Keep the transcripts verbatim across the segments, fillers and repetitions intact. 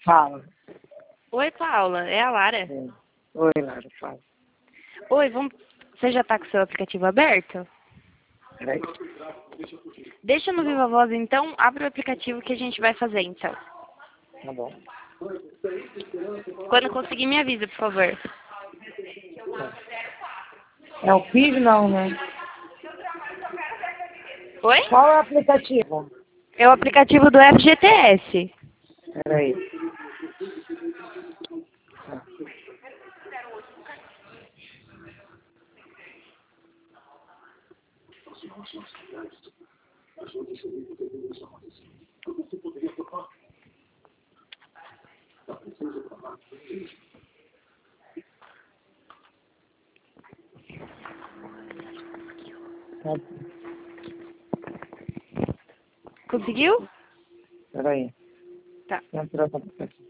Fala. Oi, Paula. É a Lara. É. Oi, Lara, fala. Oi, vamos... Você já tá com o seu aplicativo aberto? Peraí. Deixa no Viva Voz, então. Abre o aplicativo que a gente vai fazer, então. Tá bom. Quando conseguir, me avisa, por favor. É o P I V não, né? Oi? Qual é o aplicativo? É o aplicativo do F G T S. Peraí. Tá. Conseguiu? Peraí. Tá. Entrou no aplicativo.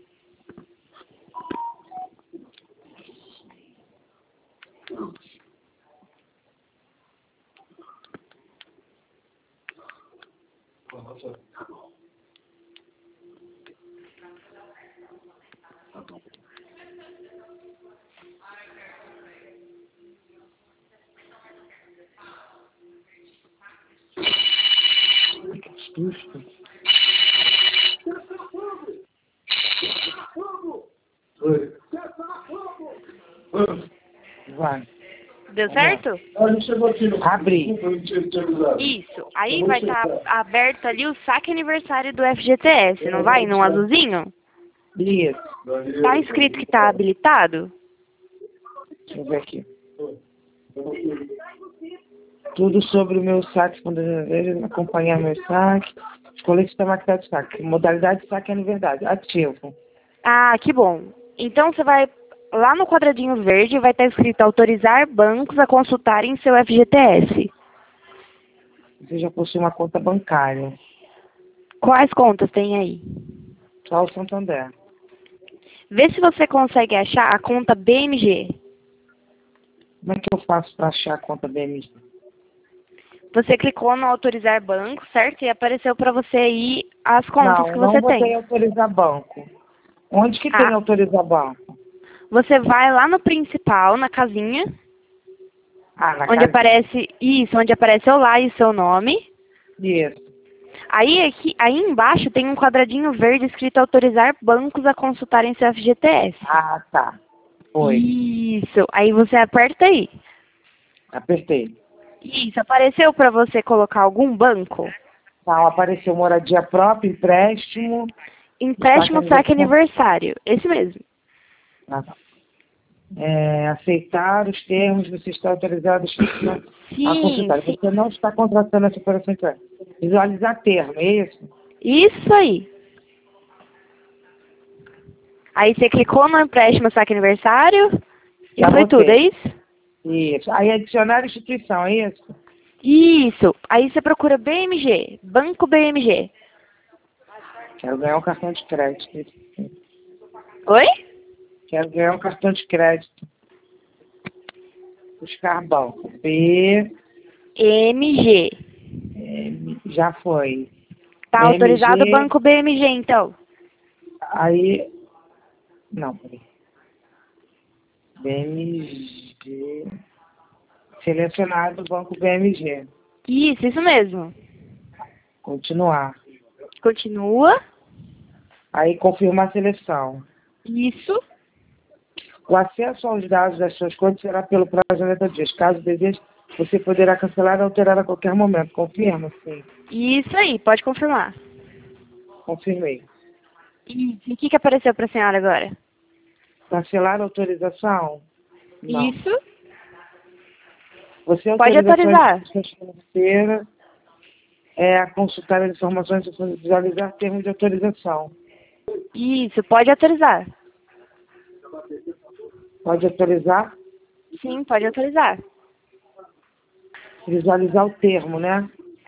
Que susto. Vai. Deu certo? Abri. Isso. Aí vai estar aberto ali o saque aniversário do F G T S, não vai? Num azulzinho? Isso. Tá escrito que tá habilitado? Deixa eu ver aqui. Tudo sobre o meu saque, quando eu acompanhar meu saque. Escolher sistema de saque. Modalidade de saque é verdade. Ativo. Ah, que bom. Então você vai lá no quadradinho verde, vai estar escrito autorizar bancos a consultarem seu F G T S. Você já possui uma conta bancária. Quais contas tem aí? Só o Santander. Vê se você consegue achar a conta B M G. Como é que eu faço para achar a conta B M G? Você clicou no autorizar banco, certo? E apareceu para você aí as contas Não, que não você botei tem. autorizar banco. Onde que Ah. tem autorizar banco? Você vai lá no principal, na casinha, Ah, na onde casa. aparece isso, onde aparece Olá e seu nome. Isso. Aí, aqui, aí embaixo tem um quadradinho verde escrito autorizar bancos a consultarem seu F G T S. Ah, tá. Foi. Isso. Aí você aperta aí. Apertei. Isso. Apareceu para você colocar algum banco? Tá, apareceu moradia própria, empréstimo. Empréstimo, saque aniversário. aniversário. Esse mesmo. Ah, tá. É, aceitar os termos, você está autorizado a Sim, consultar. sim. Você não está contratando essa operação de crédito. Visualizar termo, é isso? Isso aí. Aí você clicou no empréstimo, saque aniversário e Já foi botei. tudo, é isso? Isso. Aí adicionar instituição, é isso? Isso. Aí você procura B M G, Banco B M G. Quero ganhar um cartão de crédito. Oi? Quero ganhar um cartão de crédito. Buscar banco. B, M G. M, já foi. Tá autorizado o B M G, Banco B M G, então. aí, não, peraí. B M G, selecionado o banco B M G. Isso, isso mesmo. Continuar. Continua. Aí confirmar a seleção. Isso. O acesso aos dados das suas contas será pelo prazo de noventa dias. Caso deseje, você poderá cancelar ou alterar a qualquer momento. Confirma? Sim. Isso aí, pode confirmar. Confirmei. Isso. E o que, que apareceu para a senhora agora? Cancelar a autorização? Não. Isso. Você Pode autoriza autorizar. a instituição financeira é, a consultar as informações e visualizar termos de autorização. Isso, pode autorizar. Pode autorizar? Sim, pode autorizar. Visualizar o termo, né?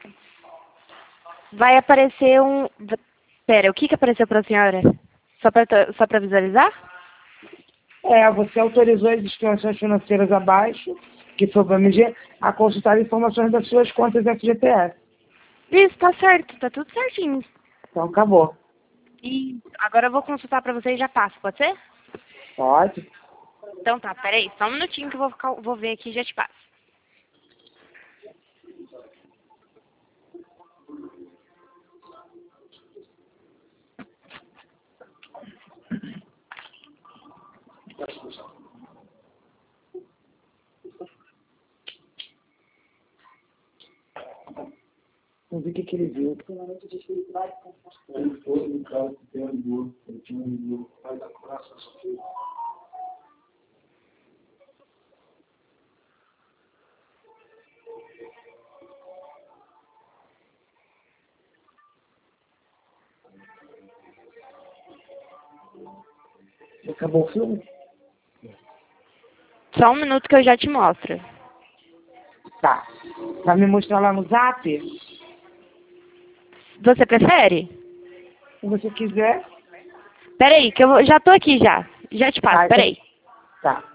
Vai aparecer um... Pera, o que, que apareceu para a senhora? Só para só para visualizar? É, você autorizou as instituições financeiras abaixo, que foi o B M G, a consultar informações das suas contas F G T S. Isso, tá certo, tá tudo certinho. Então, acabou. E agora eu vou consultar pra você e já passo, pode ser? Pode. Então tá, peraí, só um minutinho que eu vou, ficar, vou ver aqui e já te passo. Vamos ver o que, que ele viu. Ele foi no carro que tem ligou, ele tinha um ligou, vai dar coração, só que Acabou o filme? Só um minuto que eu já te mostro. Tá. Vai me mostrar lá no zap? Você prefere? Se você quiser. Peraí, que eu vou, já tô aqui já. Já te passo, Tá, peraí. Tá.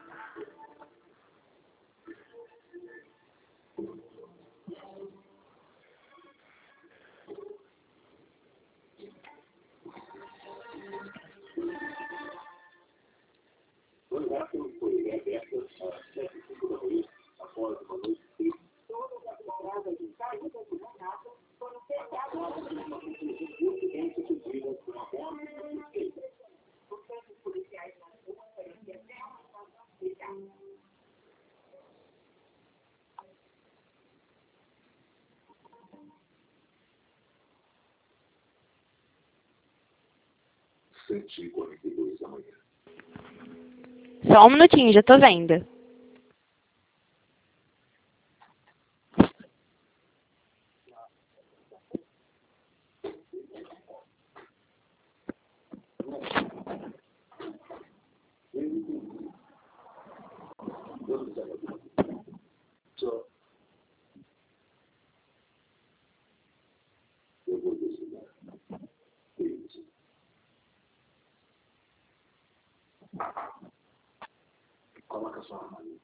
sete e quarenta e dois da manhã. Só um minutinho, já tô vendo. Só. Eu vou decidir. Isso. Coloca sua arma ali.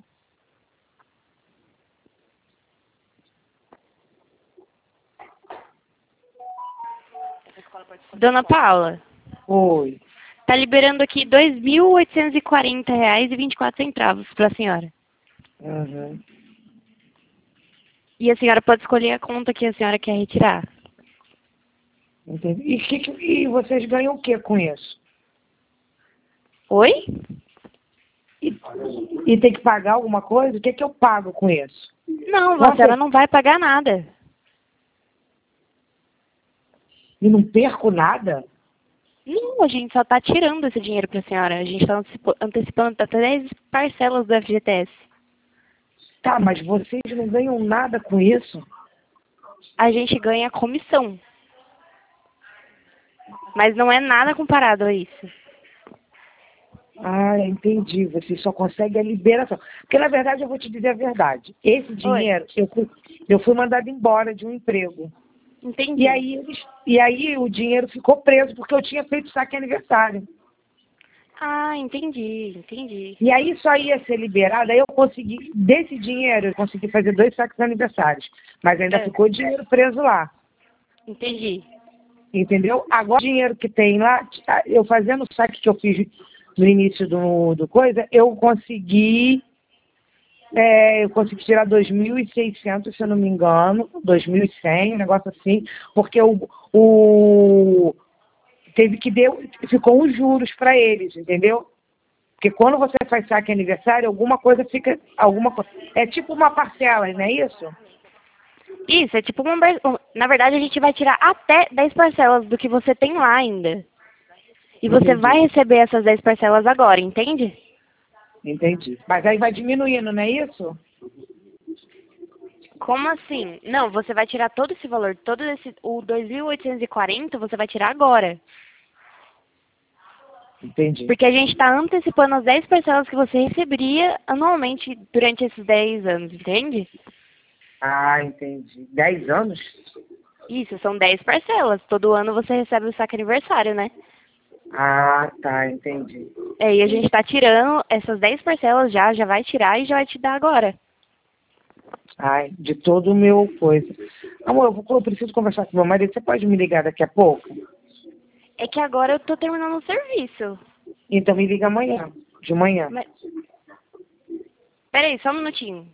Dona Paula, Oi. tá liberando aqui dois mil oitocentos e quarenta reais e vinte e quatro centavos pra senhora. Uhum. E a senhora pode escolher a conta que a senhora quer retirar. Entendi. E, que, que- e vocês ganham o que com isso? Oi? E, e tem que pagar alguma coisa? O que, que eu pago com isso? Não, a Nossa. senhora não vai pagar nada. E não perco nada? Não, a gente só tá tirando esse dinheiro pra senhora. A gente tá antecipo- antecipando até dez parcelas do F G T S. Tá, mas vocês não ganham nada com isso? A gente ganha comissão. Mas não é nada comparado a isso. Ah, entendi. Vocês só conseguem a liberação. Porque, na verdade, eu vou te dizer a verdade. Esse dinheiro, eu fui, eu fui mandado embora de um emprego. Entendi. E aí, eles, e aí o dinheiro ficou preso, porque eu tinha feito saque aniversário. Ah, entendi, entendi. E aí só ia ser liberado, aí eu consegui, desse dinheiro, eu consegui fazer dois saques aniversários. Mas ainda É. ficou dinheiro preso lá. Entendi. Entendeu? Agora o dinheiro que tem lá, eu fazendo o saque que eu fiz no início do, do coisa, eu consegui, é, eu consegui tirar dois mil e seiscentos, se eu não me engano, dois mil e cem, um negócio assim, porque o, o teve que deu, ficou uns juros para eles, entendeu? Porque quando você faz saque aniversário, alguma coisa fica, alguma coisa, é tipo uma parcela, não é isso? Isso, é tipo uma... bar- Na verdade, a gente vai tirar até dez parcelas do que você tem lá ainda. E você Entendi. vai receber essas dez parcelas agora, entende? Entendi. Mas aí vai diminuindo, não é isso? Como assim? Não, você vai tirar todo esse valor, todo esse, o dois mil oitocentos e quarenta, você vai tirar agora. Entendi. Porque a gente está antecipando as dez parcelas que você receberia anualmente durante esses dez anos, entende? Ah, entendi. Dez anos? Isso, são dez parcelas. Todo ano você recebe o saque aniversário, né? Ah, tá, entendi. É, e a gente está tirando essas dez parcelas já, já vai tirar e já vai te dar agora. Ai, de todo o meu coisa. Amor, eu, vou, eu preciso conversar com meu marido. Você pode me ligar daqui a pouco? É que agora eu tô terminando o serviço. Então me liga amanhã, de manhã. Mas... Peraí, só um minutinho.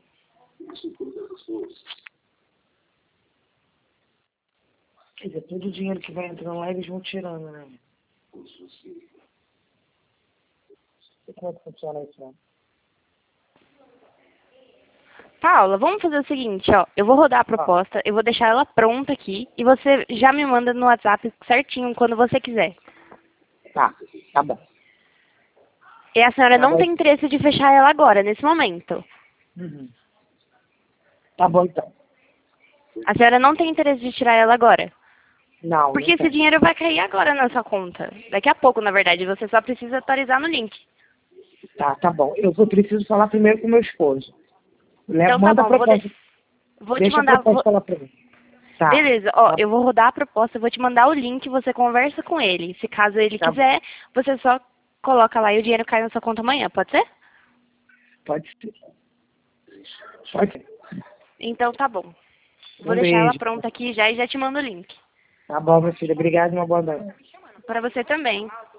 Quer dizer, todo o dinheiro que vai entrando lá, eles vão tirando, né? Como é que funciona isso, né? Paula, vamos fazer o seguinte, ó. Eu vou rodar a proposta, eu vou deixar ela pronta aqui e você já me manda no WhatsApp certinho quando você quiser. Tá, tá bom. E a senhora Tá não bom. tem interesse de fechar ela agora, nesse momento. Uhum. Tá bom, então. A senhora não tem interesse de tirar ela agora. Não, Porque não esse tem. dinheiro vai cair agora na sua conta. Daqui a pouco, na verdade. Você só precisa atualizar no link. Tá, tá bom. Eu vou preciso falar primeiro com meu esposo. Leva, Então tá manda bom, a vou, proposta. de... vou te Deixa a mandar... proposta vou- lá pra mim. Tá. Beleza, ó, Tá, eu vou rodar a proposta, eu vou te mandar o link, você conversa com ele. Se caso ele tá quiser, você só coloca lá e o dinheiro cai na sua conta amanhã, pode ser? Pode ser. Pode ser. Então tá bom. Vou Um deixar ela beijo. pronta aqui já e já te mando o link. Tá bom, minha filha. Obrigado e uma boa noite. Para você também.